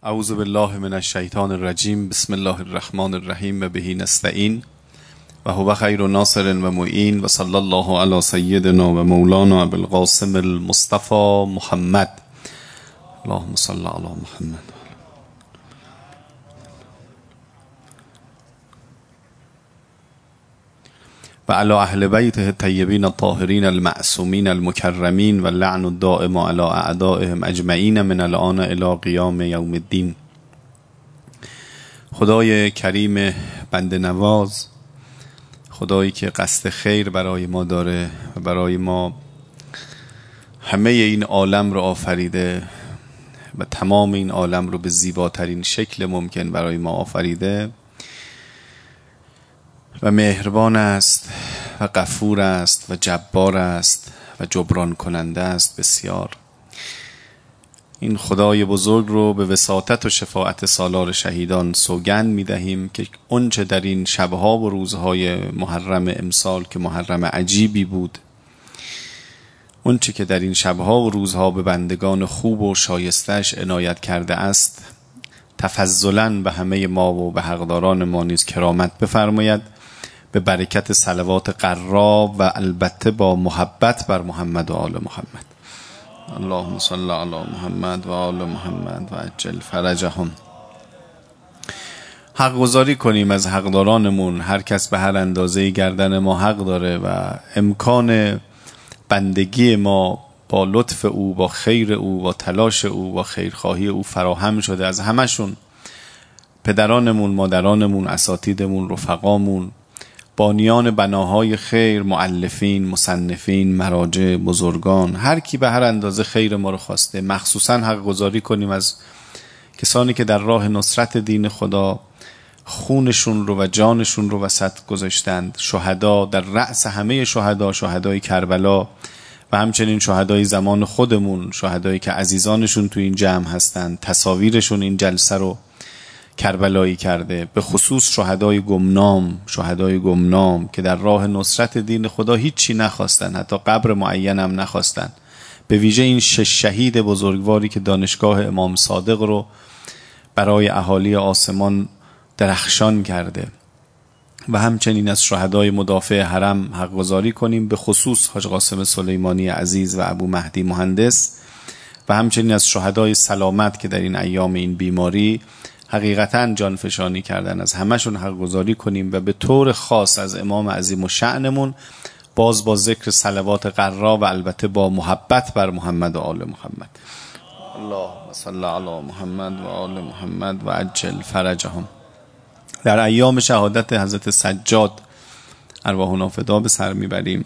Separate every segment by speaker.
Speaker 1: اعوذ بالله من الشیطان الرجیم. بسم الله الرحمن الرحیم و به نستعین و هو خیر ناصر و معین و صلی الله علی سیدنا و مولانا ابوالقاسم المصطفى محمد. اللهم صل علی محمد و علی اهل بیته الطیبین الطاهرین المعصومین المکرمین و اللعن الدائم علی اعدائهم اجمعین من الان الی قیام یوم الدین. خدای کریم بنده نواز، خدایی که قصد خیر برای ما داره و برای ما همه این عالم رو آفریده و تمام این عالم رو به زیباترین شکل ممکن برای ما آفریده و مهربان است و غفور است و جبار است و جبران کننده است بسیار. این خدای بزرگ رو به وساطت و شفاعت سالار شهیدان سوگند می دهیم که اونچه در این شبها و روزهای محرم امسال که محرم عجیبی بود، اونچه که در این شبها و روزها به بندگان خوب و شایستش عنایت کرده است، تفضلاً به همه ما و به حقداران ما نیز کرامت بفرماید به برکت صلوات قرا و البته با محبت بر محمد و آل محمد. اللهم صل علی محمد و آل محمد و عجل فرجهم. حق گزاری کنیم از حقدارانمون. هر کس به هر اندازه گردن ما حق داره و امکان بندگی ما با لطف او، با خیر او، با تلاش او، با خیرخواهی او فراهم شده. از همشون، پدرانمون، مادرانمون، اساتیدمون، رفقامون، بانیان بناهای خیر، مؤلفین، مصنفین، مراجع، بزرگان، هر کی به هر اندازه خیر ما رو خواسته. مخصوصا حق گزاری کنیم از کسانی که در راه نصرت دین خدا خونشون رو و جانشون رو وسط گذاشتند. شهدا، در رأس همه شهدا، شهدای کربلا و همچنین شهدای زمان خودمون، شهدایی که عزیزانشون تو این جمع هستند. تصاویرشون این جلسه رو کربلایی کرده. به خصوص شهدای گمنام که در راه نصرت دین خدا هیچی نخواستن، حتی قبر معین هم نخواستن. به ویژه این 6 شهید بزرگواری که دانشگاه امام صادق رو برای اهالی آسمان درخشان کرده و همچنین از شهدای مدافع حرم حق گزاری کنیم، به خصوص حاج قاسم سلیمانی عزیز و ابو مهدی مهندس و همچنین از شهدای سلامت که در این ایام این بیماری حقیقتاً جانفشانی کردن. از همشون حق گزاری کنیم و به طور خاص از امام عظیم و شأنمون باز با ذکر صلوات قرا و البته با محبت بر محمد و آل محمد. اللهم صل علی محمد و آل محمد و عجل فرجهم. در ایام شهادت حضرت سجاد ارواحنا فدا به سر میبریم.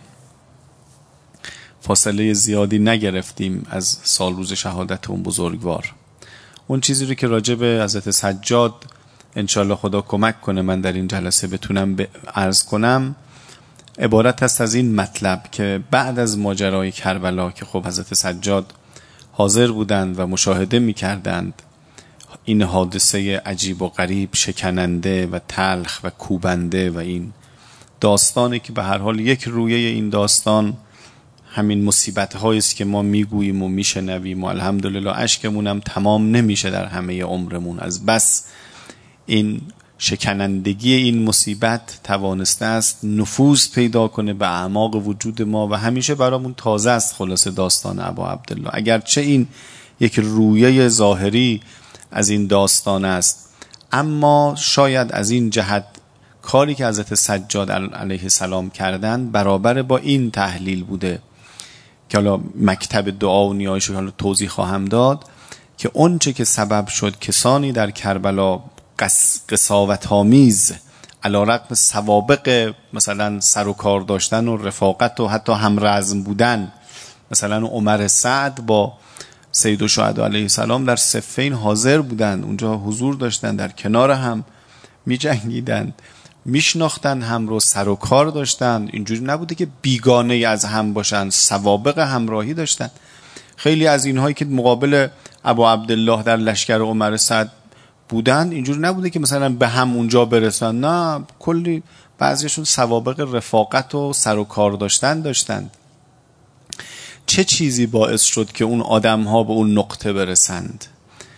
Speaker 1: فاصله زیادی نگرفتیم از سال روز شهادت اون بزرگوار. اون چیزی رو که راجع به حضرت سجاد انشالله خدا کمک کنه من در این جلسه بتونم عرض کنم، عبارت است از این مطلب که بعد از ماجرای کربلا که خب حضرت سجاد حاضر بودند و مشاهده می‌کردند این حادثه عجیب و غریب، شکننده و تلخ و کوبنده و این داستانی که به هر حال یک رویه این داستان همین مصیبت هایی است که ما میگوییم و میشنویم و الحمدلله اشکمون هم تمام نمیشه در همه عمرمون از بس این شکنندگی این مصیبت توانسته است نفوذ پیدا کنه به اعماق وجود ما و همیشه برامون تازه است. خلاصه داستان ابا عبدالله اگرچه این یک رویه ظاهری از این داستان است، اما شاید از این جهت کاری که حضرت سجاد علیه السلام کردن برابر با این تحلیل بوده که حالا مکتب دعا و نیایش حالا توضیح خواهم داد که اون چه که سبب شد کسانی در کربلا قساوت‌آمیز علیرغم سوابق مثلا سر و کار داشتن و رفاقت و حتی همرزم بودن، مثلا عمر سعد با سید الشهدا علیه السلام در صفین حاضر بودند، اونجا حضور داشتن، در کنار هم می جنگیدن، میشناختن هم رو، سر و کار داشتن. اینجوری نبوده که بیگانه از هم باشن، سوابق همراهی داشتن. خیلی از اینهایی که مقابل ابا عبدالله در لشکر عمر سعد بودن اینجوری نبوده که مثلا به هم اونجا برسن، نه، کلی بعضیشون سوابق رفاقت و سر و کار داشتند. چه چیزی باعث شد که اون آدم ها به اون نقطه برسند؟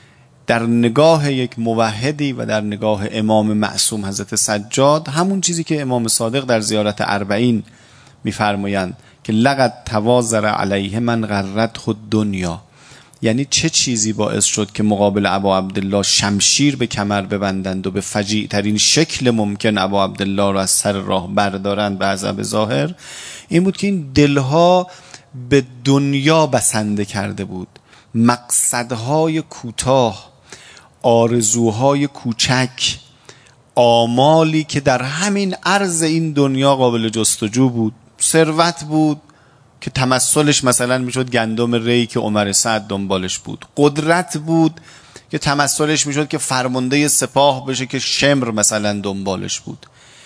Speaker 1: در نگاه یک موحدی و در نگاه امام معصوم حضرت سجاد همون چیزی که امام صادق در زیارت اربعین میفرمایند که لقد توازر علیه من غرت خود دنیا، یعنی چه چیزی باعث شد که مقابل ابا عبدالله شمشیر به کمر ببندند و به فجیع ترین شکل ممکن ابا عبدالله را از سر راه بردارند به عذاب ظاهر. این بود که این دلها به دنیا بسنده کرده بود، مقصدهای کوتاه، آرزوهای کوچک، آمالی که در همین عرض این دنیا قابل جستجو بود. ثروت بود که تمثلش مثلا میشد گندم ری که عمر سعد دنبالش بود. قدرت بود که تمثلش میشد که فرمانده سپاه بشه که شمر مثلا دنبالش بود.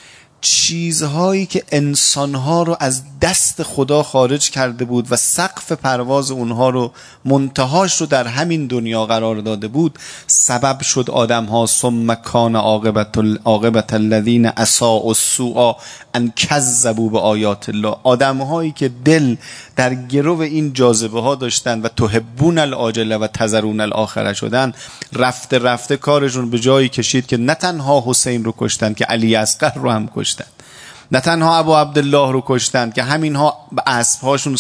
Speaker 1: چیزهایی که انسانها رو از دست خدا خارج کرده بود و سقف پرواز اونها رو، منتهاش رو در همین دنیا قرار داده بود، سبب شد آدمها ثم کان عاقبت الذین اساءوا السوء ان کذبوا بآیات الله. آدمهایی که دل در گرو این جاذبه ها داشتن و تحبون العاجله و تذرون الاخره شدن، رفته رفته کارشون به جایی کشید که نه تنها حسین رو کشتن که علی اصغر رو هم کشتن، نه تنها ابو عبدالله رو کشتن که همینها به اسبهاشون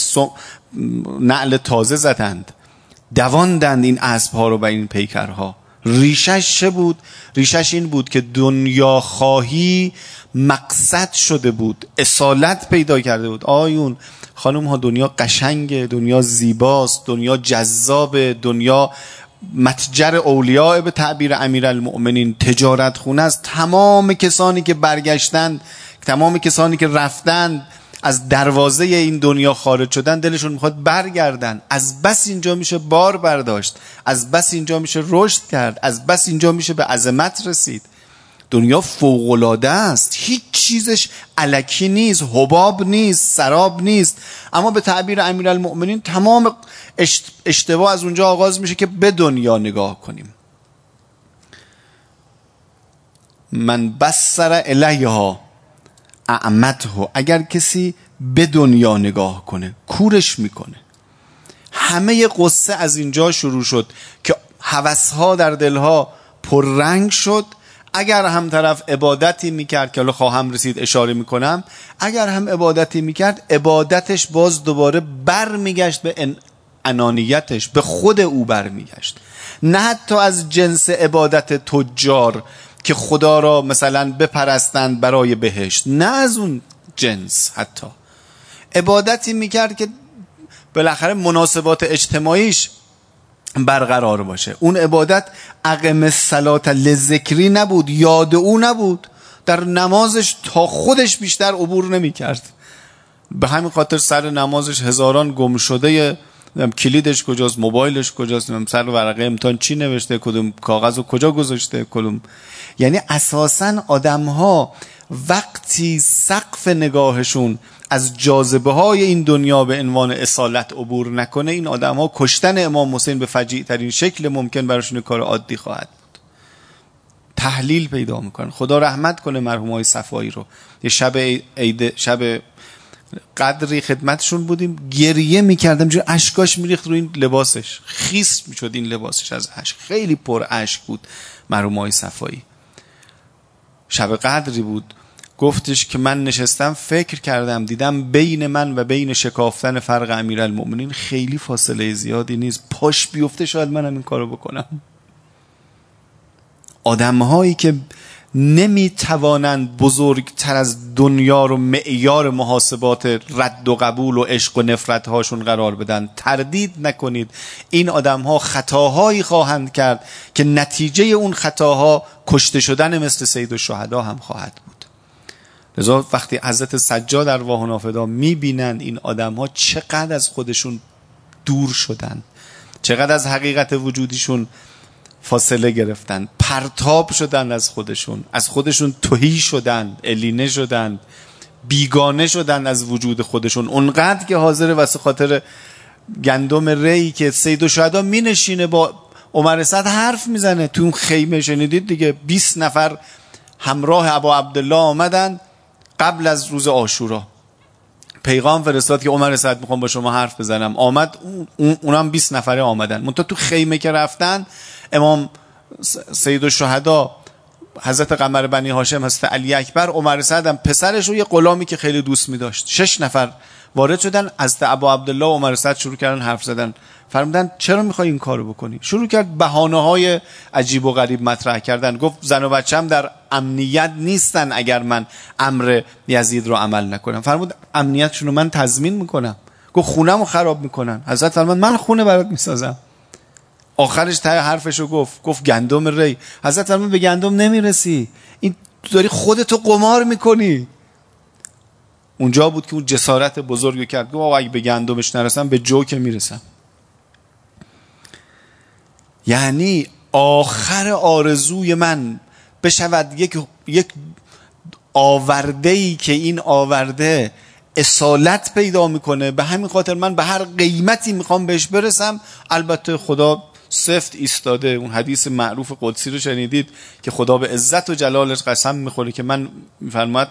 Speaker 1: نعل تازه زدند، دواندند این اسبها رو به این پیکرها. ریشش چه بود؟ ریشش این بود که دنیا خواهی مقصد شده بود، اصالت پیدا کرده بود. آیون خانم ها، دنیا قشنگه، دنیا زیباست، دنیا جذابه، دنیا متجر اولیاء به تعبیر امیرالمؤمنین، تجارت خونه است. تمام کسانی که برگشتند، تمام کسانی که رفتند از دروازه این دنیا خارج شدن، دلشون میخواد برگردن. از بس اینجا میشه بار برداشت، از بس اینجا میشه رشد کرد، از بس اینجا میشه به عظمت رسید. دنیا فوق‌العاده است، هیچ چیزش الکی نیست، حباب نیست، سراب نیست. اما به تعبیر امیرالمؤمنین تمام اشتباه از اونجا آغاز میشه که به دنیا نگاه کنیم. من بصر الیها اعمته، اگر کسی به دنیا نگاه کنه کورش میکنه. همه قصه از اینجا شروع شد که هوسها در دلها پررنگ شد. اگر هم طرف عبادتی میکرد که حالا خواهم رسید اشاره میکنم، اگر هم عبادتی میکرد، عبادتش باز دوباره بر میگشت به انانیتش، به خود او بر میگشت. نه حتی از جنس عبادت تجار که خدا را مثلا بپرستند برای بهشت، نه از اون جنس. حتی عبادتی میکرد که بالاخره مناسبات اجتماعیش برقرار باشه. اون عبادت اقم الصلاة لذکری نبود، یاد او نبود. در نمازش تا خودش بیشتر عبور نمی کرد. به همین خاطر سر نمازش هزاران گم شده، کلیدش کجاست، موبایلش کجاست، سر ورقه امتحان چی نوشته، کدوم کاغذ رو کجا گذاشته، کدوم. یعنی اساساً آدم‌ها وقتی سقف نگاهشون از جاذبه های این دنیا به عنوان اصالت عبور نکنه، این آدم ها کشتن امام حسین به فجیع ترین شکل ممکن براشون کار عادی خواهد بود. تحلیل پیدا میکنن. خدا رحمت کنه مرحوم های صفایی رو. یه شب قدری خدمتشون بودیم، گریه میکردم، جو اشکاش میریخت رو این لباسش، خیس میشد این لباسش از اشک، خیلی پر اشک بود مرحوم های صفایی. شب قدری بود، گفتش که من نشستم فکر کردم، دیدم بین من و بین شکافتن فرق امیرالمؤمنین خیلی فاصله زیادی نیست، پاش بیفته شاید منم این کارو بکنم. آدم‌هایی که نمیتوانند بزرگتر از دنیا رو معیار محاسبات رد و قبول و عشق و نفرت هاشون قرار بدن، تردید نکنید این آدم‌ها خطاهایی خواهند کرد که نتیجه اون خطاها کشته شدن مثل سید الشهدا هم خواهد بود. لذا وقتی حضرت سجاد ارواح نافدا میبینند این آدم‌ها چقدر از خودشون دور شدن، چقدر از حقیقت وجودیشون فاصله گرفتن، پرتاب شدن از خودشون تهی شدن، الینه شدن، بیگانه شدن از وجود خودشون، اونقدر که حاضر واسه خاطر گندم ری که سید الشهدا می نشینه با عمر سعد حرف میزنه. تو اون خیمه شنیدید دیگه، 20 نفر همراه ابا عبدالله آمدن قبل از روز عاشورا، پیغام فرستاد که عمر سعد میخوام با شما حرف بزنم. آمد، اونم 20 نفره آمدن. منتها تو خیمه که رفتن، امام سید الشهدا حضرت قمر بنی هاشم، حضرت علی اکبر، عمر سعد هم پسرش و یه غلامی که خیلی دوست می داشت، 6 نفر وارد شدن. حضرت ابا عبدالله و عمر سعد شروع کردن حرف زدن. فرمودن چرا میخوای این کارو بکنی؟ شروع کرد بهانه‌های عجیب و غریب مطرح کردن. گفت زن و بچه‌م در امنیت نیستن اگر من امر یزید رو عمل نکنم. فرمود امنیتشون رو من تضمین میکنم. گفت خونه‌مو خراب میکنن. حضرت فرمود من خونه برات میسازم. آخرش ته حرفشو گفت گندم ری. حضرت فرمود به گندم نمیرسی، این داری خودتو قمار میکنی. اونجا بود که اون جسارت بزرگو کرد. گفت اگه به گندمش نرسم به جو که میرسم. یعنی آخر آرزوی من بشود یک آورده‌ای که این آورده اصالت پیدا میکنه. به همین خاطر من به هر قیمتی میخوام بهش برسم. البته خدا سفت ایستاده. اون حدیث معروف قدسی رو شنیدید که خدا به عزت و جلالش قسم میخوره که من میفرماید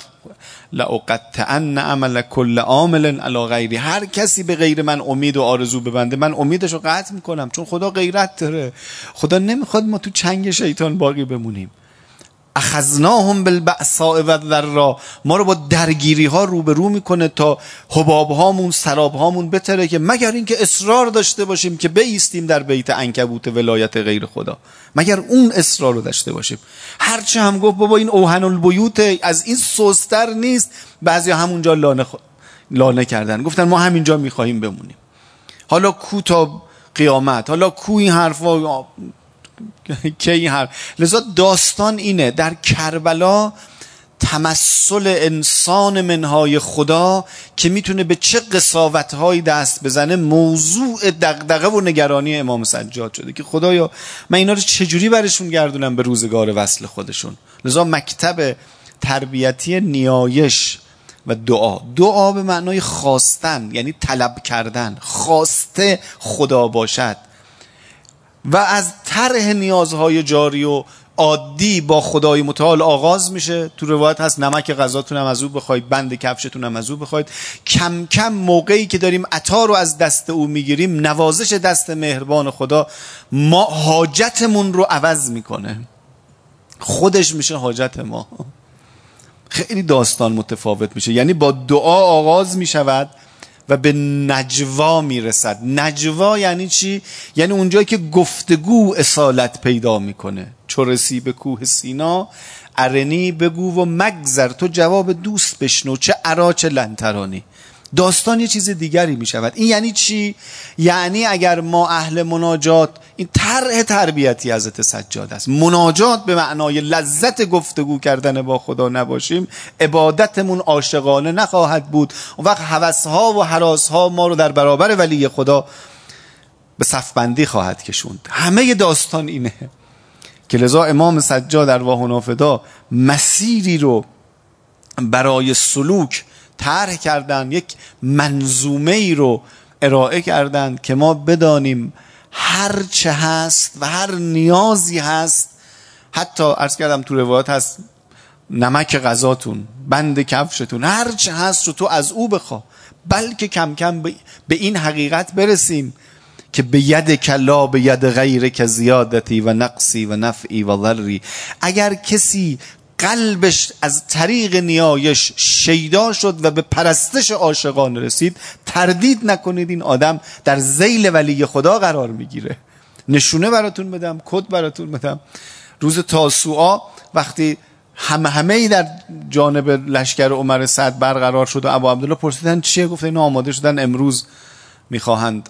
Speaker 1: لأقطعن عمل کل عامل علی غیری، هر کسی به غیر من امید و آرزو ببنده من امیدش رو قطع میکنم. چون خدا غیرت داره. خدا نمیخواد ما تو چنگ شیطان باقی بمونیم. اخذناهم بالبأساء والضراء، ما رو با درگیری ها روبرو میکنه تا حباب هامون سراب هامون بتره، که مگر اینکه اصرار داشته باشیم که بایستیم در بیت عنکبوت ولایت غیر خدا، مگر اون اصرار رو داشته باشیم. هرچه هم گفت بابا این اوهن البیوت، از این سستر نیست. بعضی همونجا لانه کردن، گفتن ما همینجا میخواهیم بمونیم. حالا کو تا قیامت، حالا کو این حرفا که این حرف. لذا داستان اینه در کربلا تمثل انسان منهای خدا که میتونه به چه قساوت‌هایی دست بزنه موضوع دغدغه و نگرانی امام سجاد شده که خدایا من اینا رو چجوری برشون گردونم به روزگار وصل خودشون. لذا مکتب تربیتی نیایش و دعا به معنای خواستن، یعنی طلب کردن، خواسته خدا باشد و از طرح نیازهای جاری و عادی با خدای متعال آغاز میشه. تو روایت هست نمک غذاتون هم از او بخواید، بند کفشتون هم از او بخواید. کم کم موقعی که داریم عطا رو از دست او میگیریم، نوازش دست مهربان خدا ما حاجتمون رو عوض میکنه، خودش میشه حاجت ما. خیلی داستان متفاوت میشه. یعنی با دعا آغاز میشود و به نجوا میرسد. نجوا یعنی چی؟ یعنی اونجایی که گفتگو اصالت پیدا میکنه. چو رسی به کوه سینا ارنی بگو و مگذر، تو جواب دوست بشنو چه ارا چه لنترانی. داستان یه چیز دیگری میشود. این یعنی چی؟ یعنی اگر ما اهل مناجات، این طرح تربیتی حضرت سجاد است، مناجات به معنای لذت گفتگو کردن با خدا نباشیم، عبادتمون عاشقانه نخواهد بود. اون وقت هوس‌ها و هراس‌ها ما رو در برابر ولی خدا به صف بندی خواهد کشوند. همه داستان اینه که لذا امام سجاد ارواح نافدا مسیری رو برای سلوک طرح کردن، یک منظومه ای رو ارائه کردن که ما بدانیم هر چه هست و هر نیازی هست. حتی عرض کردم تو روایت هست نمک غذاتون، بند کفشتون، هر چه هست رو تو از او بخوا. بلکه کم کم به این حقیقت برسیم که به ید کلا به ید غیر که زیادتی و نقصی و نفعی و ضری. اگر کسی قلبش از طریق نیایش شیدا شد و به پرستش عاشقان رسید، تردید نکنید این آدم در ذیل ولی خدا قرار میگیره. نشونه براتون بدم، کد براتون بدم. روز تاسوعا وقتی همه در جانب لشکر عمر سعد برقرار شد و ابا عبدالله پرسیدن چیه؟ گفت اینا آماده شدن امروز میخواهند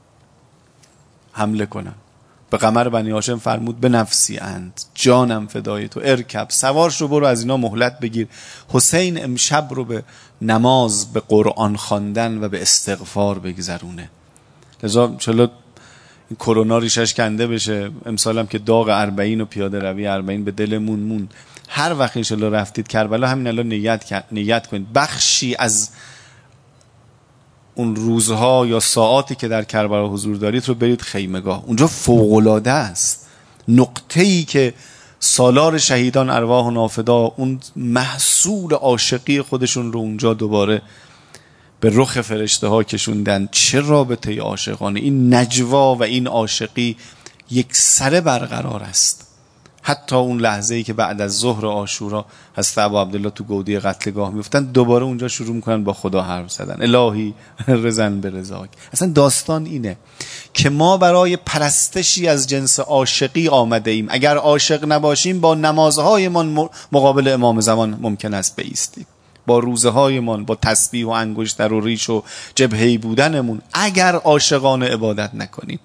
Speaker 1: حمله کنن. به قمر بنی هاشم فرمود به نفسی اند، جانم فدای تو، ارکب، سوار شو، برو از اینا مهلت بگیر. حسین امشب رو به نماز، به قرآن خواندن و به استغفار بگذرونه. لذا انشالله این کرونا ریشش کنده بشه. امسالم که داغ 40 و پیاده روی 40 به دلمون مون. هر وقت انشالله رفتید کربلا همین الان نیت کنید بخشی از اون روزها یا ساعاتی که در کربلا حضور دارید رو برید خیمگاه. اونجا فوق‌العاده است. نقطه‌ای که سالار شهیدان ارواح نافدا اون محصول عاشقی خودشون رو اونجا دوباره به رخ فرشته ها کشوندن. چه رابطه عاشقانه! این نجوا و این عاشقی یک سره برقرار است. حتی اون لحظه‌ای که بعد از ظهر عاشورا حضرت ابا عبدالله تو گودی قتلگاه میفتن، دوباره اونجا شروع میکنن با خدا حرف زدن. الهی رضن به رضاک. اصلا داستان اینه که ما برای پرستشی از جنس عاشقی آمده ایم. اگر عاشق نباشیم با نمازهایمان مقابل امام زمان ممکن است بایستیم، با روزه هایمان، با تسبیح و انگشتر و ریش و جبهه‌ای بودنمون، اگر عاشقانه عبادت نکنیم.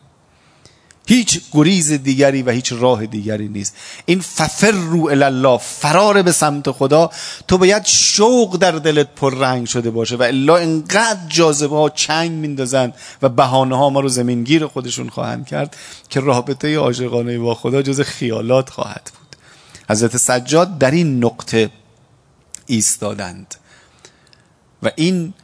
Speaker 1: هیچ گریز دیگری و هیچ راه دیگری نیست. این ففروا الی الله، فرار به سمت خدا، تو باید شوق در دلت پررنگ شده باشه و الا انقدر جاذبه ها چنگ میندازن و بهانه ها ما رو زمینگیر خودشون خواهند کرد که رابطه عاشقانه با خدا جز خیالات خواهد بود. حضرت سجاد در این نقطه ایستادند و این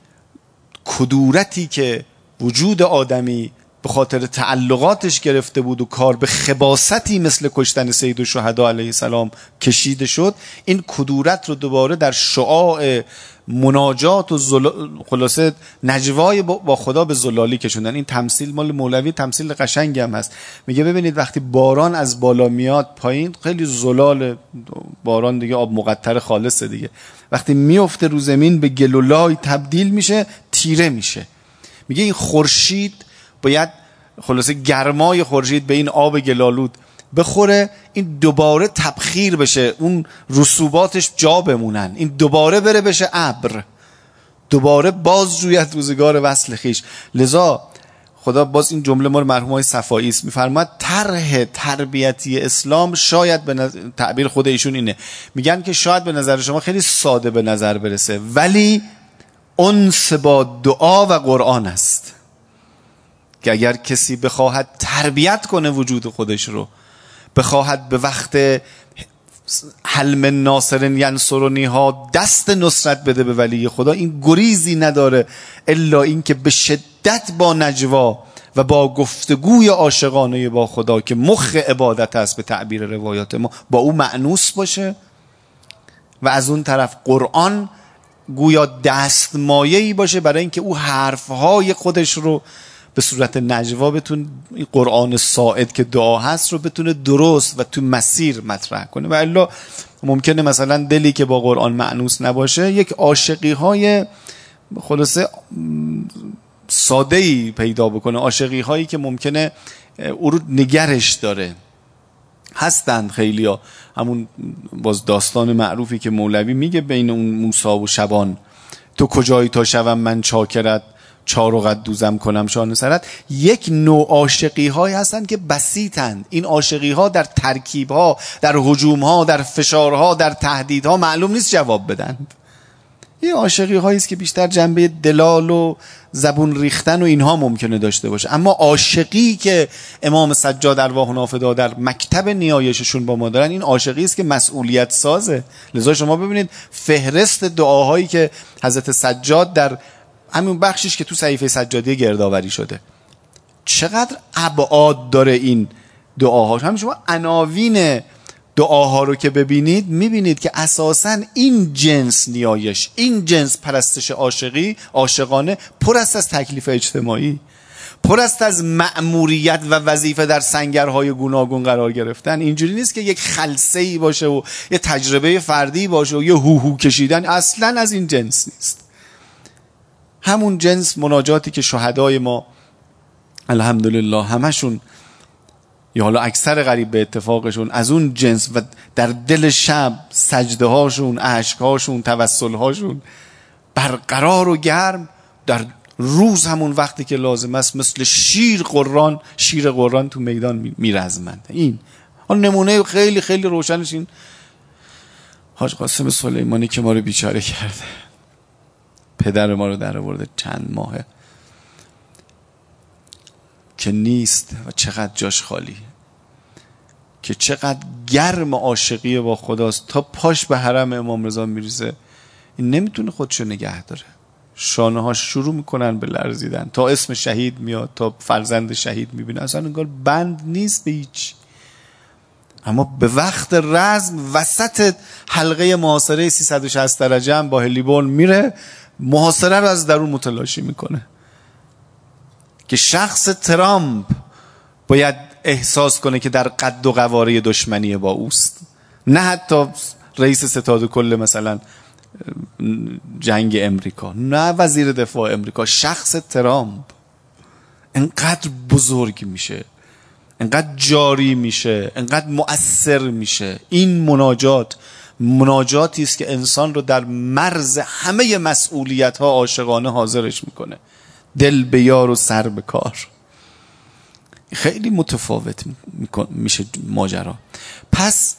Speaker 1: کدورتی که وجود آدمی به خاطر تعلقاتش گرفته بود و کار به خباثتی مثل کشتن سید الشهدا علیه السلام کشیده شد، این کدورت رو دوباره در شعاع مناجات و خلاصه نجوای با خدا به زلالی کشوندن. این تمثیل مال مولوی تمثیل قشنگی هم هست. میگه ببینید وقتی باران از بالا میاد پایین، خیلی زلال، باران دیگه آب مقطر خالصه دیگه، وقتی میفته رو زمین به گل و لای تبدیل میشه، تیره میشه. میگه این خورشید باید خلاصه گرمای خورشید به این آب گلالود بخوره، این دوباره تبخیر بشه، اون رسوباتش جا بمونن، این دوباره بره بشه ابر، دوباره باز جوید روزگار وصل خیش. لذا خدا باز این جمله مال مرحومای صفایی است، میفرماد طرح تربیتی اسلام شاید به تعبیر خود ایشون اینه، میگن که شاید به نظر شما خیلی ساده به نظر برسه، ولی انس با دعا و قرآن است که اگر کسی بخواهد تربیت کنه وجود خودش رو، بخواهد به وقت حلم ناصر ینصرنی ها دست نصرت بده به ولی خدا، این گریزی نداره الا این که به شدت با نجوا و با گفتگوی عاشقانه با خدا که مخ عبادت است به تعبیر روایات ما، با او مأنوس باشه و از اون طرف قرآن گویا دستمایه‌ای باشه برای اینکه او حرفهای خودش رو به صورت نجوا بتونه، این قرآن ساعد که دعا هست رو بتونه درست و تو مسیر مطرح کنه. و الا ممکنه مثلا دلی که با قرآن مأنوس نباشه یک عاشقی های خلاصه ساده‌ای پیدا بکنه، عاشقی هایی که ممکنه او رو نگرش داره. هستند خیلیا، همون باز داستان معروفی که مولوی میگه بین اون موسی و شبان، تو کجایی تا شوم من چاکرت، چار و قد دوزم کنم شانه سرت. یک نوع عاشقی های هستند که بسیطند. این عاشقی ها در ترکیب ها، در هجوم ها، در فشار ها، در تهدید ها معلوم نیست جواب بدند. این عاشقی هایی است که بیشتر جنبه دلال و زبون ریختن و اینها ممکنه داشته باشه. اما عاشقی که امام سجاد ارواح نافدا در مکتب نیایششون با ما دارن، این عاشقی است که مسئولیت سازه. لذا شما ببینید فهرست دعاهایی که حضرت سجاد در همین بخشش که تو صحیفه سجادی گردآوری شده، چقدر ابعاد داره این دعاها. همین شما عناوین دعاها رو که ببینید، میبینید که اساساً این جنس نیایش، این جنس پرستش عاشقانه پر است از تکلیف اجتماعی، پر است از مأموریت و وظیفه در سنگرهای گوناگون قرار گرفتن. اینجوری نیست که یک خلسه‌ای باشه و یه تجربه فردی باشه و یه هوهو کشیدن، اصلاً از این جنس نیست. همون جنس مناجاتی که شهدای ما الحمدلله همشون یا حالا اکثر قریب به اتفاقشون از اون جنس و در دل شب سجده هاشون، اشک هاشون، توسل هاشون برقرار و گرم، در روز همون وقتی که لازم است مثل شیر قران تو میدان میرزمند. این نمونه خیلی خیلی روشنش این حاج قاسم سلیمانی که ما رو بیچاره کرده، پدر ما رو در آورده چند ماهه که نیست و چقدر جاش خالی، که چقدر گرم عاشقی با خداست، تا پاش به حرم امام رضا میریزه، این نمیتونه خودشو نگه داره، شانه هاش شروع میکنن به لرزیدن، تا اسم شهید میاد، تا فرزند شهید میبینه، اصلا انگار بند نیست به هیچ. اما به وقت رزم وسط حلقه محاصره 360 درجه هم با هلیبون میره، محاصره رو از درون متلاشی میکنه که شخص ترامپ باید احساس کنه که در قد و قواره دشمنی با اوست، نه حتی رئیس ستاد کل مثلا جنگ امریکا، نه وزیر دفاع امریکا، شخص ترامپ انقدر بزرگ میشه، انقدر جاری میشه، انقدر مؤثر میشه. این مناجاتی است که انسان رو در مرز همه مسئولیت ها عاشقانه حاضرش میکنه. دل به یار و سر به کار. خیلی متفاوت میشه ماجرا. پس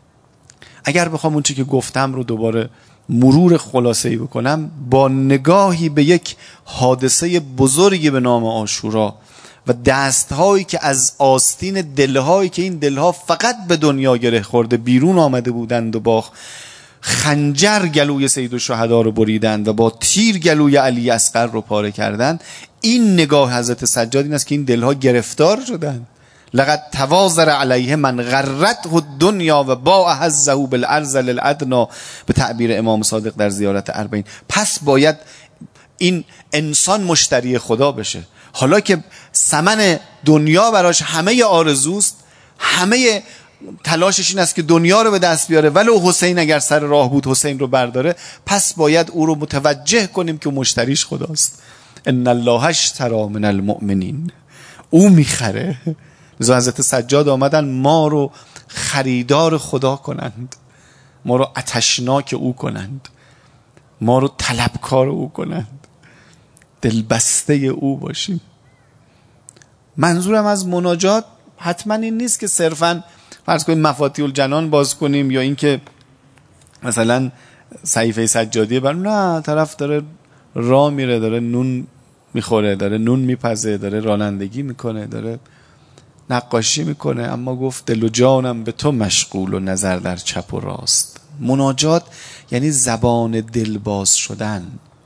Speaker 1: اگر بخوام اون چی که گفتم رو دوباره مرور خلاصه‌ای بکنم، با نگاهی به یک حادثه بزرگی به نام عاشورا و دستهایی که از آستین دلهایی که این دلها فقط به دنیا گره خورده بیرون آمده بودند و با خنجر گلوی سید الشهدا رو بریدند و با تیر گلوی علی اصغر رو پاره کردند، این نگاه حضرت سجاد این است که این دلها گرفتار شدند. لقد تواضر علیه من غرته الدنیا و باع حظه بالارذل الادنی، به تعبیر امام صادق در زیارت اربعین. پس باید این انسان مشتری خدا بشه. حالا که ثمن دنیا براش همه آرزوست، همه تلاشش این است که دنیا رو به دست بیاره، ولو حسین اگر سر راه بود حسین رو برداره، پس باید او رو متوجه کنیم که مشتریش خداست. ان الله اشتری من المؤمنین، او میخره. لذا حضرت سجاد آمدن ما رو خریدار خدا کنند، ما رو آتشناک او کنند، ما رو طلبکار او کنند، دلبسته او باشیم. منظورم از مناجات حتما این نیست که صرفاً فرض کنیم مفاتیح الجنان باز کنیم یا اینکه مثلا صحیفه سجادیه نه، طرف داره راه میره، داره نون میخوره، داره نون میپزه، داره رانندگی میکنه، داره نقاشی میکنه، اما گفت دل و جانم به تو مشغول و نظر در چپ و راست. مناجات یعنی زبان دل باز شدن.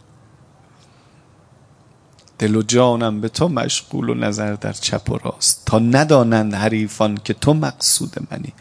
Speaker 1: دل و جانم به تو مشغول و نظر در چپ و راست، تا ندانند حریفان که تو مقصود منی.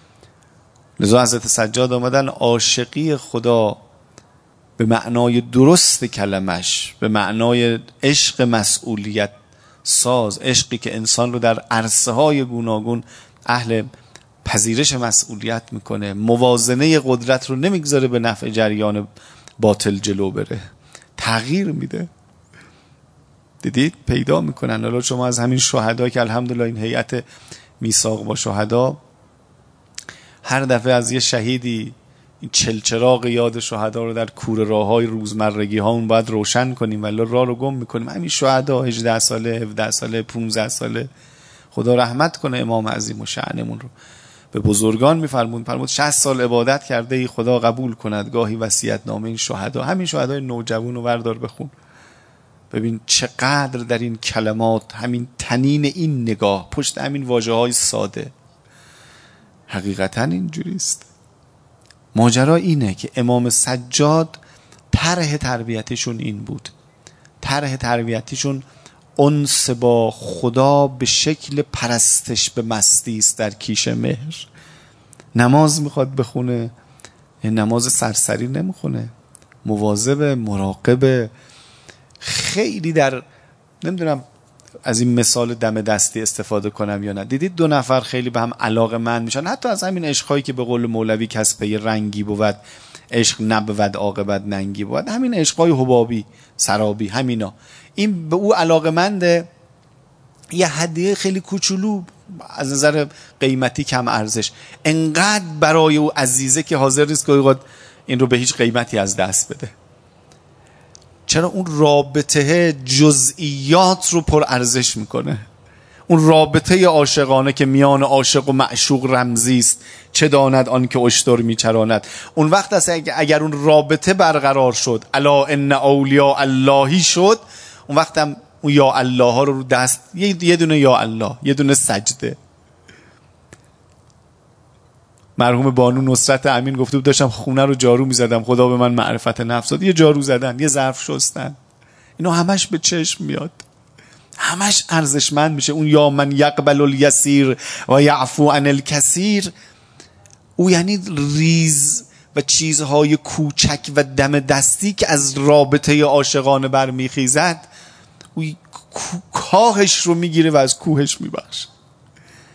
Speaker 1: لذا حضرت سجاد آمدن عاشقی خدا به معنای درست کلمش، به معنای عشق مسئولیت ساز، عشقی که انسان رو در عرصه های گوناگون اهل پذیرش مسئولیت میکنه، موازنه قدرت رو نمیگذاره به نفع جریان باطل جلو بره، تغییر میده. دیدید پیدا میکنن. حالا شما از همین شهدا که الحمدلله این هیئت میثاق با شهدا هر دفعه از یه شهیدی این چلچراغ یاد شهدا رو در کوره راههای روزمرگی ها اون باید روشن کنیم، ولی راه رو گم میکنیم. همین شهدا 18 ساله، 17 ساله، 15 ساله، خدا رحمت کنه امام عظیم و شأنمون رو. به بزرگان میفرمود 60 سال عبادت کرده ای خدا قبول کند، گاهی وصیت نامه این شهدا. همین شهدای نوجوان رو بردار بخون، ببین چقدر در این کلمات، همین تنین این نگاه پشت همین واژه های ساده حقیقتا اینجوریست. ماجرا اینه که امام سجاد طرح تربیتشون این بود. طرح تربیتشون انس با خدا به شکل پرستش به مستی است در کیش مهر. نماز میخواد بخونه، نماز سرسری نمیخونه، مواظب، مراقب. خیلی در نمیدونم از این مثال دم دستی استفاده کنم یا نه، دیدید دو نفر خیلی به هم علاقه‌مند میشن، حتی از همین عشقایی که به قول مولوی کسبه رنگی بود، عشق نبود عاقبت ننگی بود، همین عشقای حبابی سرابی همینا، این به او علاقه‌منده، یه هدیه خیلی کوچولو از نظر قیمتی کم ارزش انقدر برای او عزیزه که حاضر نیست که اوقات این رو به هیچ قیمتی از دست بده. چرا؟ اون رابطه جزئیات رو پر ارزش میکنه. اون رابطه عاشقانه که میان عاشق و معشوق رمزی است، چه داند آن که اشتر میچراند. اون وقت است اگر اون رابطه برقرار شد، الا ان اولیاء اللهی شد، اون وقت هم اون یا الله ها رو دست، یه دونه یا الله، یه دونه سجده. مرحوم بانو نصرت امین گفته بود داشتم خونه رو جارو میزدم، خدا به من معرفت نفس داد، یه جارو زدن، یه ظرف شستن، اینا همش به چشم میاد، همش ارزشمند میشه. اون یا من یقبل الیسیر و یعفو عن الکثیر، او یعنی ریز و چیزهای کوچک و دم دستی که از رابطه عاشقانه برمیخیزد، او کاهش رو میگیره و از کوهش میبخشه.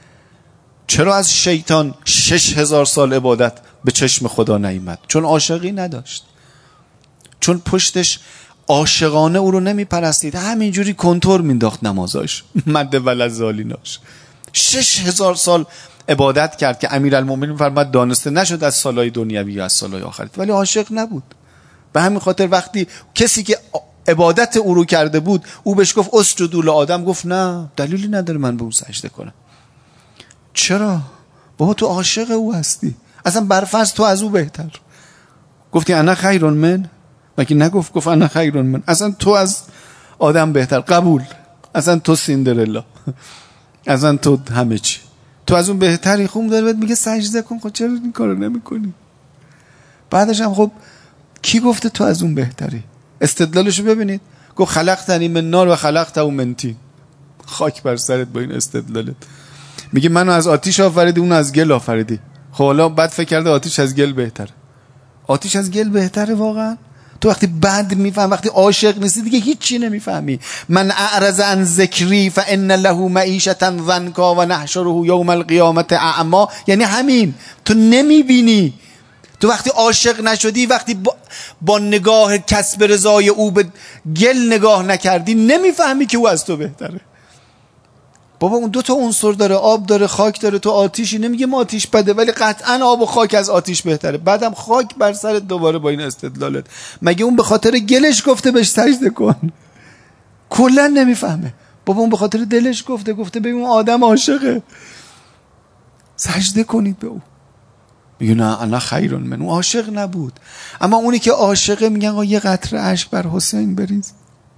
Speaker 1: چرا از شیطان 6000 سال عبادت به چشم خدا نیامد؟ چون عاشقی نداشت، چون پشتش عاشقانه او رو نمیپرستید، همینجوری کنتور مینداخت نمازاش، مد ولذالیناش. 6000 سال عبادت کرد که امیرالمومنین فرمود دانسته نشد از سالهای دنیوی یا از سالهای آخرت، ولی عاشق نبود. به همین خاطر وقتی کسی که عبادت او رو کرده بود او بهش گفت اسجدوا لآدم، گفت نه دلیلی نداره من به اون سجده کنم. چرا؟ بابا تو عاشق او هستی، اصلا برفرض تو از او بهتر. گفتی انا خیر من؟ مگه نگفت؟ گفت انا خیر من. اصلا تو از آدم بهتر، قبول. اصلا تو سیندرلا، اصلا تو همه چی، تو از اون بهتری. خوب داره بهت میگه سجده کن، خب چرا این کارو نمیکنی؟ بعدش هم خب کی گفته تو از اون بهتری؟ استدلالشو ببینید. گفت خلقتنی من نار و خلقته من طین. خاک بر سرت با این استدلالت. میگه منو از آتیش آفریدی، اون از گل آفریدی. خب حالا بعد فکر کرده آتیش از گل بهتره. آتیش از گل بهتره واقعا؟ تو وقتی بد میفهم، وقتی عاشق نیستی دیگه هیچی نمیفهمی. من اعرض عن ذکری فان له معیشة ضنکا و نحشره یوم القیامة اعمی. یعنی همین، تو نمیبینی. تو وقتی عاشق نشدی، وقتی با نگاه کسب رضای او به گل نگاه نکردی، نمیفهمی که او از تو بهتره. بابا اون 2 تا عنصر داره، آب داره، خاک داره. تو آتیشی، نمیگه ما آتیش بده، ولی قطعا آب و خاک از آتیش بهتره. بعدم خاک بر سرت دوباره با این استدلالت. مگه اون به خاطر گلش گفته بهش سجده کن؟ کلا نمیفهمه. بابا اون به خاطر دلش گفته ببین اون آدم عاشقه، سجده کنید به او. میگه نه انا خیر من. اون عاشق نبود. اما اونی که عاشقه میگن آقا یه قطره اشک بر حسین بریز،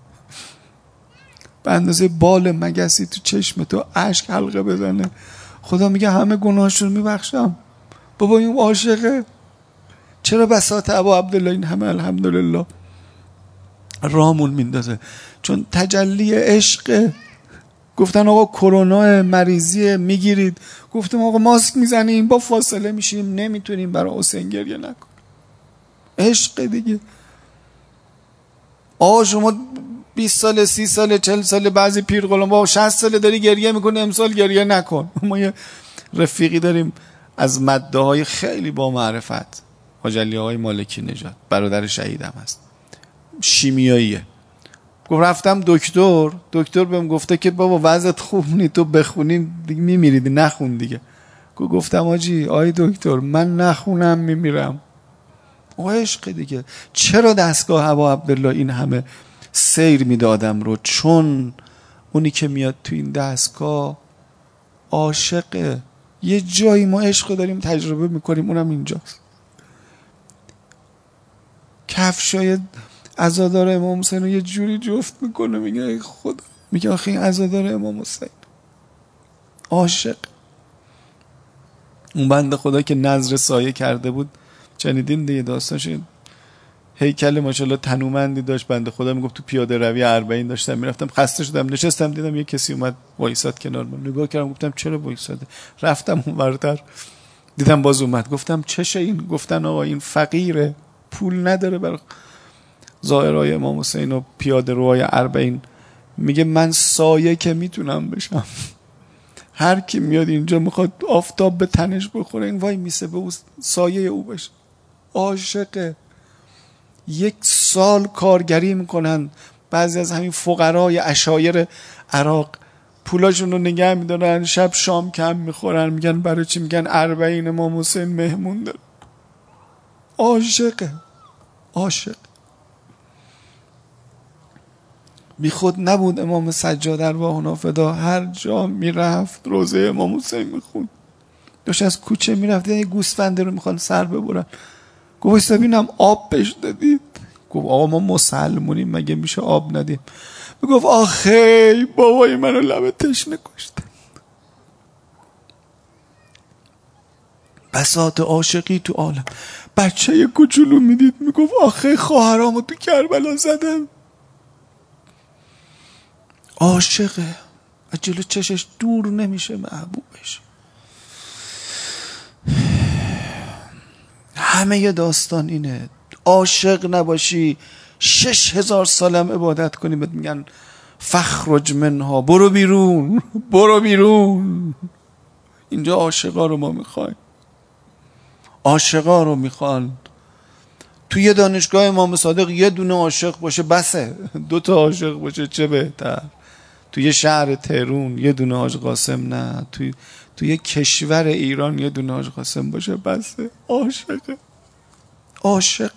Speaker 1: به اندازه بال مگسی تو چشم تو اشک حلقه بزنه، خدا میگه همه گناهشون میبخشم. بابا این عاشقه. چرا بساط ابا عبدالله این همه الحمدلله رامون میندازه؟ چون تجلی عشق. گفتن آقا کرونا مریضی میگیرید، گفتم آقا ماسک میزنیم، با فاصله میشیم، نمیتونیم برای حسین گریه نکن. عشق دیگه. آقا شما 20 سال 30 سال 40 سال بعضی پیر غلام با 60 سال داری گریه میکنه، امسال گریه نکن. ما یه رفیقی داریم از مده های خیلی با معرفت، حاج علی آقای مالکی نژاد، برادر شهیدم هست، شیمیاییه. گفت رفتم دکتر بهم گفته که بابا وضعت خوب نیست، تو بخونی دیگه میمیری، نخون دیگه. گفتم آجی آی دکتر من نخونم میمیرم. عشق دیگه. چرا دستگاه ابا عبدالله این همه سیر میده آدم رو؟ چون اونی که میاد تو این دستگاه عاشقه. یه جایی ما عشق داریم تجربه میکنیم، اونم اینجاست. کفشای عزادار امام حسین رو یه جوری جفت میکنه، میگه ای خدا، میگه آخه این عزادار امام حسین عاشق. اون بنده خدا که نذر سایه کرده بود، شنیدین دیگه داستانش؟ هیکل ماشاءالله تنومندی داشت بنده خدا. میگفت تو پیاده روی 40 داشتم میرفتم، خسته شدم نشستم، دیدم یه کسی اومد وایساد کنار من، نگاه کردم گفتم چرا وایساده؟ رفتم اونورتر دیدم باز اومد، گفتم چشه این؟ گفتن آقا این فقیره، پول نداره برای زائرای امام حسین و پیاده روهای 40. میگه من سایه که میتونم بشم، هر کی میاد اینجا میخواد آفتاب به تنش بخوره، این وای میسه به او سایه او بشه. عاشقه. 1 سال کارگری میکنن بعضی از همین فقرای عشایر عراق، پولاشون رو نگه میدارن، شب شام کم میخورن، میگن برای چی؟ میگن 40 امام حسین مهمون داره. عاشقه. عاشق. بی خود نبود امام سجاد ارواحنا فدا، هر جا میرفت روزه امام حسین میخوند. داشت از کوچه میرفت، یه گوسفنده رو میخوان سر ببرن، گفت ببینم آب بهش دادید؟ گفت آقا ما مسلمونیم مگه میشه آب ندیم؟ گفت آخی بابای منو لب تشنه کشتن. بساط عاشقی تو عالم. بچه کوچولو میدید میگفت آخی خواهرامو تو کربلا زدم. عاشقه. از جلو چشش دور نمیشه محبوبش. همه ی داستان اینه. عاشق نباشی 6000 سالم عبادت کنی بهت میگن فخرج منها، برو بیرون، برو بیرون. اینجا عاشقا رو ما میخوایم، عاشقا رو میخوان. توی یه دانشگاه امام صادق یه دونه عاشق باشه بسه، 2 تا عاشق باشه چه بهتر. توی شهر تهرون یه دونه حاج قاسم نه، توی کشور ایران یه دونه حاج قاسم باشه بسه. عاشقه، عاشق.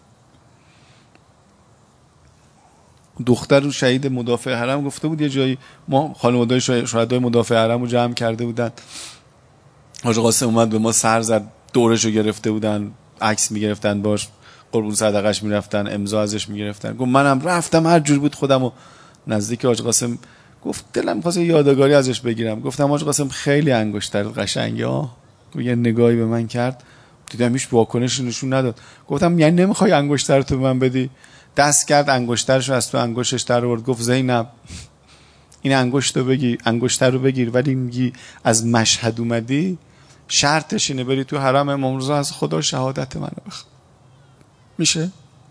Speaker 1: دختر شهید مدافع حرم گفته بود یه جایی، ما خانواده‌های شهدای مدافع حرم رو جمع کرده بودن، حاج قاسم اومد به ما سر زد، دورشو گرفته بودن، عکس میگرفتن باش، قربون صدقش میرفتن، امضا ازش میگرفتن. گفت منم رفتم هر جور بود خودمو نزدیک حاج قاسم، گفت دلم خواست یادگاری ازش بگیرم. گفتم حاج قاسم خیلی انگشتر قشنگه ها. یه نگاهی به من کرد، دیدم هیچ واکنشی نشون نداد. گفتم یعنی نمیخوای انگشتر تو به من بدی؟ دست کرد انگشترشو از تو انگشتش در آورد، گفت زینب این انگشتر رو بگیر، ولی میگی از مشهد اومدی، شرطش اینه بری تو حرم امام رضا از خدا شهادت منو بخوای. میشه؟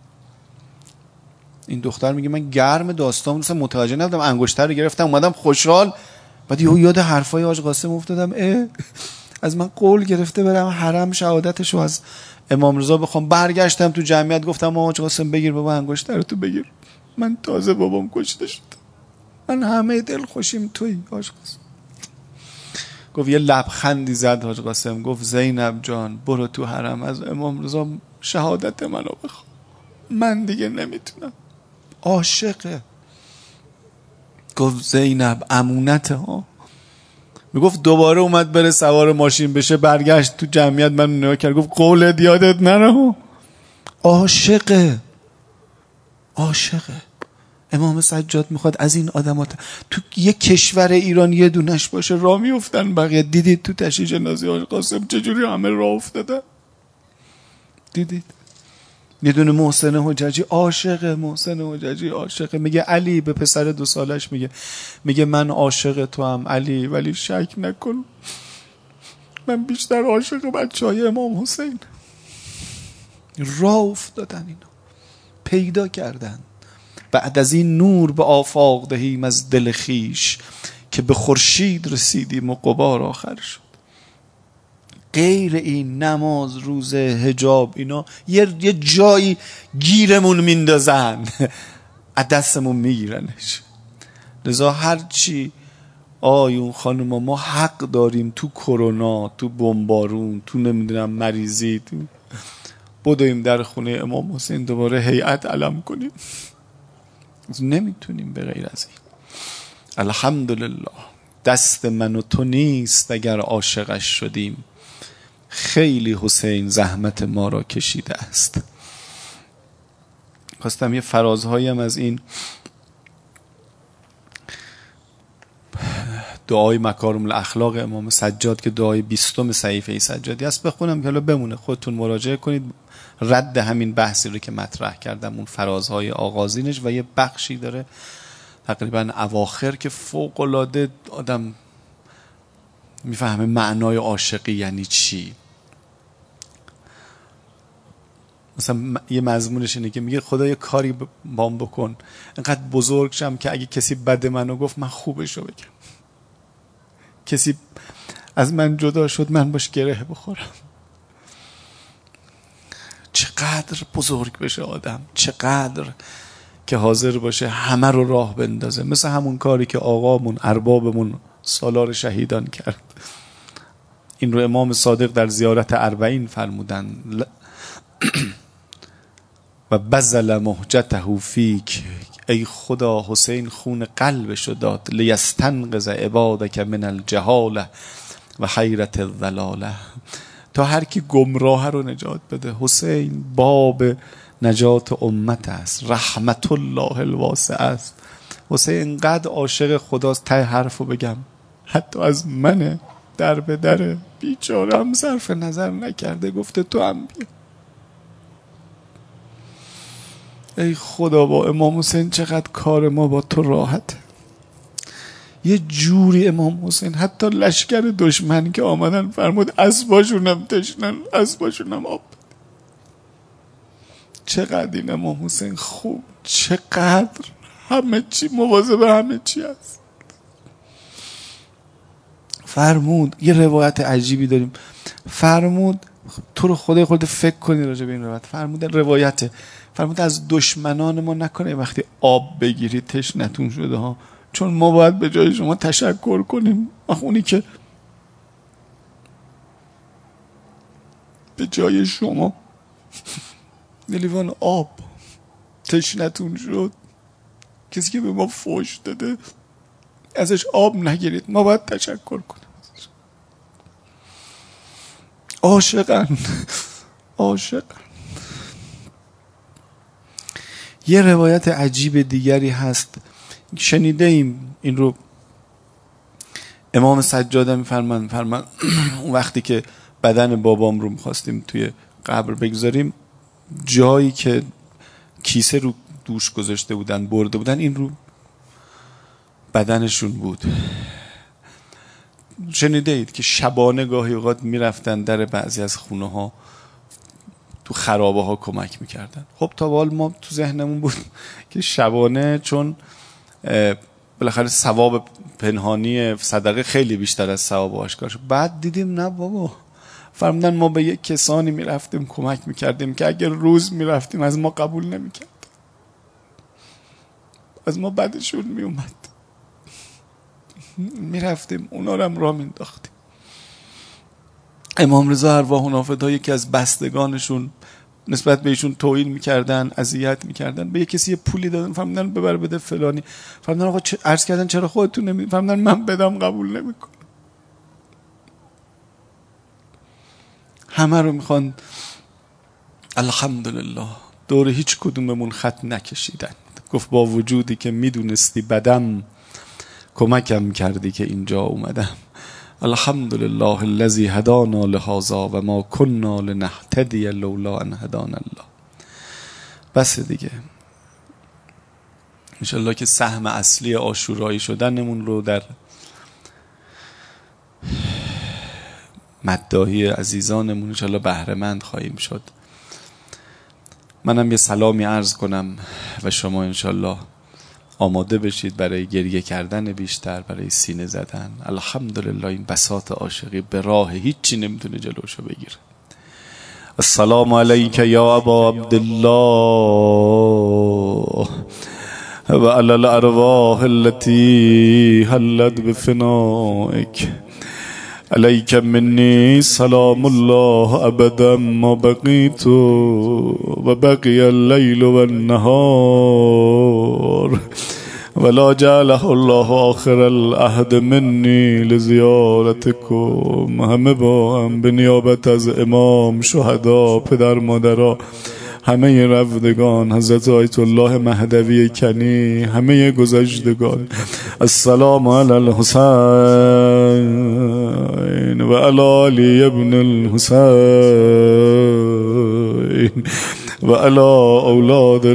Speaker 1: این دختر میگه من گرم داستان مثلا متوجه نبودم، انگشتر رو گرفتم اومدم خوشحال، بعد یاد حرفای حاج قاسم افتادم، از من قول گرفته برم حرم شهادتشو از امام رضا بخوام. برگشتم تو جمعیت گفتم حاج قاسم بگیر بابا انگشتر رو تو بگیر، من تازه بابام کشته شد، من همه دل خوشیم توی حاج قاسم. گفت یه لبخندی زد حاج قاسم، گفت زینب جان برو تو حرم از امام رضا شهادت منو بخوام، من دیگه نمیتونم. عاشقه. گفت زینب امونته ها. میگفت دوباره اومد بره سوار ماشین بشه، برگشت تو جمعیت من نگاه کرد، گفت قولت یادت نره. عاشقه، عاشقه. امام سجاد میخواد از این آدمات تو یک کشور ایران یه دونش باشه، راه میافتن بقیه. دیدید تو تشییع جنازه حاج قاسم چجوری همه راه افتادن؟ دیدید؟ یه دونه محسن حججی عاشقه، محسن حججی عاشقه. میگه علی به پسر 2 سالش میگه من عاشق تو هم علی، ولی شک نکن من بیشتر عاشق بچهای امام حسین. راه افتادن، اینا پیدا کردن. بعد از این نور به آفاق دهیم از دل خیش، که به خورشید رسیدیم و غبار آخر شد. غیر این نماز، روزه، حجاب، اینا یه جایی گیرمون میندازن، از دستمون میگیرنش. لذا هرچی آیون خانم ما حق داریم تو کرونا، تو بمبارون، تو نمیدونم مریضی، تو بدویم در خونه امام حسین دوباره هیئت علم کنیم. نمیتونیم به غیر از این. الحمدلله دست من و تو نیست اگر عاشقش شدیم، خیلی حسین زحمت ما را کشیده است. خواستم یه فرازهایم از این دعای مکارم الاخلاق امام سجاد که دعای 20 صحیفه سجادی است بخونم که حالا بمونه، خودتون مراجعه کنید، رد همین بحثی رو که مطرح کردم، اون فرازهای آغازینش، و یه بخشی داره تقریبا اواخر که فوق العاده آدم میفهمه معنای عاشقی یعنی چی. مثلا یه مضمونش اینه که میگه خدا یه کاری بام بکن اینقدر بزرگ شم که اگه کسی بد منو گفت من خوبشو بگم، کسی از من جدا شد من باش گره بخورم. چقدر بزرگ بشه آدم، چقدر که حاضر باشه همه رو راه بندازه، مثل همون کاری که آقامون اربابمون سالار شهیدان کرد. این رو امام صادق در زیارت 40 فرمودن و بذل مهجته فیک، ای خدا حسین خون قلبشو داد، لیستنقذ عبادک من الجهاله و حیرت الضلاله، تا هر کی گمراه رو نجات بده. حسین باب نجات امت است، رحمت الله الواسع است. حسین اینقدر عاشق خداست، ته حرفو بگم حتی از من در به در بیچاره هم صرف نظر نکرده، گفته تو هم بیا. ای خدا با امام حسین چقدر کار ما با تو راحته. یه جوری امام حسین حتی لشکر دشمن که آمدن فرمود اسباشونم تشنن، اسباشونم آب. چقدر این امام حسین خوب، چقدر همه چی مواظب همه چی است. فرمود یه روایت عجیبی داریم، فرمود تو رو خدای خودت فکر کنی راجع به این روایت. فرمود از دشمنان ما نکنه وقتی آب بگیرید تشنتون شده ها، چون ما باید به جای شما تشکر کنیم. اونی که به جای شما لیوان آب تشنتون شد، کسی که به ما فوش داده ازش آب نگیرید، ما باید تشکر کنیم. عاشقن. یه روایت عجیب دیگری هست، شنیده ایم این رو، امام سجاد میفرمان اون وقتی که بدن بابام رو میخواستیم توی قبر بگذاریم، جایی که کیسه رو دوش گذاشته بودن برده بودن این رو بدنشون بود. شنیده اید که شبانه گاهی اوقات میرفتن در بعضی از خونه ها تو خرابه ها کمک میکردن. خب تا حال ما تو ذهنمون بود که شبانه، چون بالاخره ثواب پنهانی صدقه خیلی بیشتر از ثواب آشکارش. بعد دیدیم نه بابا، فرمودن ما به یک کسانی میرفتیم کمک میکردیم که اگر روز میرفتیم از ما قبول نمیکرد، از ما بدشون میومد، میرفتیم اونا رو هم راه مینداختیم. امام رضا ارواح فدای یکی از بستگانشون نسبت به ایشون توهین میکردن، اذیت میکردن، به یک کسی یه پولی دادن، فرمودن ببر بده فلانی، فرمودن آقا عرض کردن چرا خودتون نمیدید، فرمودن من بدم قبول نمیکنم. همه رو میخوان الحمدلله دور هیچ کدوممون خط نکشیدن. گفت با وجودی که میدونستی بدم کمکم کردی که اینجا اومدم. الحمدلله الذی هدانا لهذا و ما كنا لنهتدی لولا ان هدانا الله. بس دیگه، انشالله که سهم اصلی عاشورایی شدنمون رو در مداحی عزیزانمون انشالله بهره مند خواهیم شد. منم یه سلامی عرض کنم و شما انشالله آماده بشید برای گریه کردن بیشتر، برای سینه زدن. الحمدلله این بساط عاشقی به راه هیچی نمیتونه جلوشو بگیره. السلام علیک یا ابا عبدالله و علی الارواح التي حلت بفنائک، علیک منی سلام الله ابدا ما بقیت و بقی اللیل و النهار ولا جعله الله آخر العهد منی لزیارتکم. همه با هم به نیابت از امام، شهدا، پدر مادرها، همه رفدگان، حضرت آیت الله مهدوی کنی، همه گذشتگان، السلام علی الحسین و علی علی ابن الحسین و علی اولاد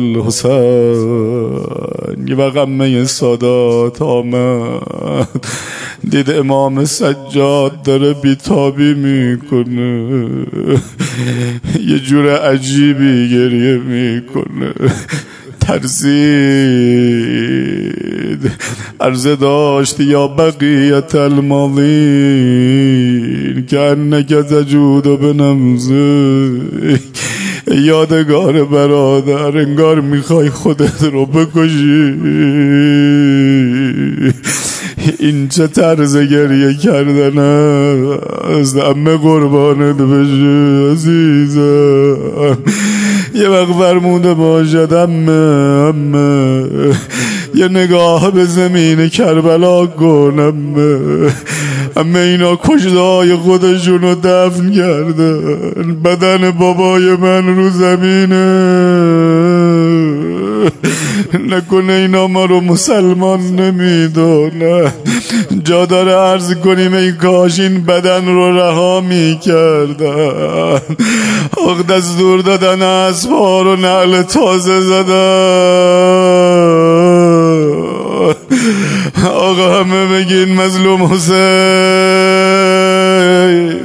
Speaker 1: الحسین. و غمه سادات آمد، دید امام سجاد داره بیتابی میکنه، یه جور عجیبی گریه میکنه، ترسید، عرضه داشت یا بقیت الماضین که انک تجود بنمزه، یادگار برادر، انگار میخوای خودت رو بکشی. این چه طرز گریه کردن است؟ امه قربانت بشه عزیزم. یه وقت فرموده باشد امه یه نگاه به زمین کربلا کن امه اینا کشته‌های خودشون رو دفن کردن، بدن بابای من رو زمینه، نکنه اینا ما رو مسلمان نمیدونن. جا داره عرض کنیم ای کاش این بدن رو رها میکردن. آخ دستور دادن اسبا رو نعل تازه زدن. آقا همه بگین مظلوم حسین.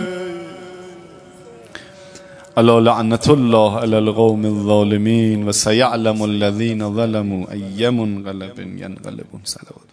Speaker 1: الا لعنت الله علی القوم الظالمین و سیعلم الذین ظلموا ای منقلب ینقلبون. صلوات.